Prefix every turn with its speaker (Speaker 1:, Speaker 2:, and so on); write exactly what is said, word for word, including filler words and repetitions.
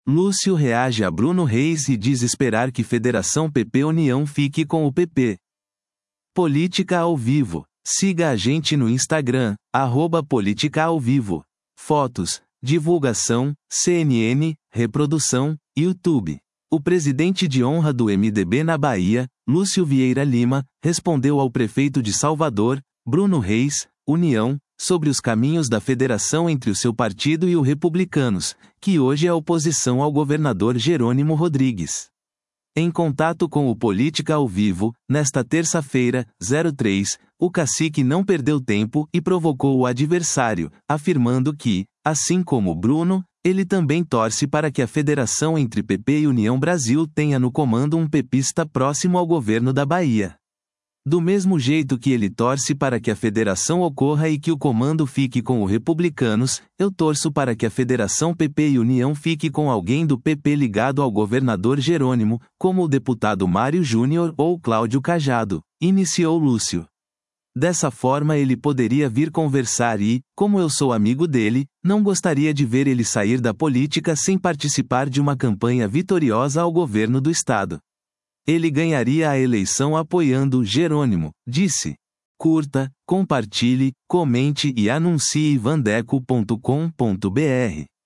Speaker 1: Lúcio reage a Bruno Reis e diz esperar que Federação P P-União fique com o P P. Política ao vivo. Siga a gente no Instagram, arroba Política ao Vivo. Fotos, divulgação, C N N, reprodução, YouTube. O presidente de honra do M D B na Bahia, Lúcio Vieira Lima, respondeu ao prefeito de Salvador, Bruno Reis, União, sobre os caminhos da federação entre o seu partido e o Republicanos, que hoje é oposição ao governador Jerônimo Rodrigues. Em contato com o Política ao Vivo, nesta terça-feira, três, o cacique não perdeu tempo e provocou o adversário, afirmando que, assim como Bruno, ele também torce para que a federação entre P P e União Brasil tenha no comando um pepista próximo ao governo da Bahia. Do mesmo jeito que ele torce para que a federação ocorra e que o comando fique com os Republicanos, eu torço para que a federação P P e União fique com alguém do P P ligado ao governador Jerônimo, como o deputado Mário Júnior ou Cláudio Cajado, iniciou Lúcio. Dessa forma ele poderia vir conversar e, como eu sou amigo dele, não gostaria de ver ele sair da política sem participar de uma campanha vitoriosa ao governo do estado. Ele ganharia a eleição apoiando Jerônimo, disse. Curta, compartilhe, comente e anuncie vandeco ponto com ponto br.